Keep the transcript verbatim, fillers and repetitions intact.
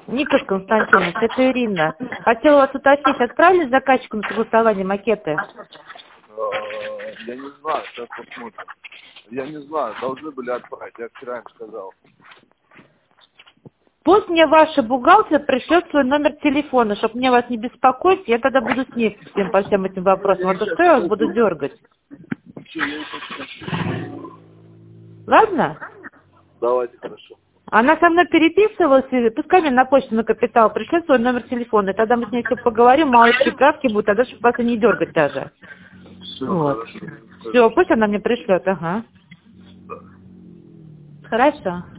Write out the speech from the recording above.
Николай Константинович, это Ирина. Хотела вас уточнить, отправили заказчику на согласование макеты? Я не знаю, сейчас посмотрим. Я не знаю, должны были отправить, я вчера им сказал. Пусть мне ваша бухгалтер пришлет свой номер телефона, чтобы мне вас не беспокоить, я тогда буду с ней всем по всем этим вопросам. А то что я вас буду дергать? Ладно? Давайте, хорошо. Она со мной переписывалась, и пускай мне на почту на капитал пришлет свой номер телефона, и тогда мы с ней все поговорим, мало приправки будут, тогда чтобы вас и не дергать даже. Все, Вот. хорошо. Все, пусть она мне пришлет, ага. Да. Хорошо.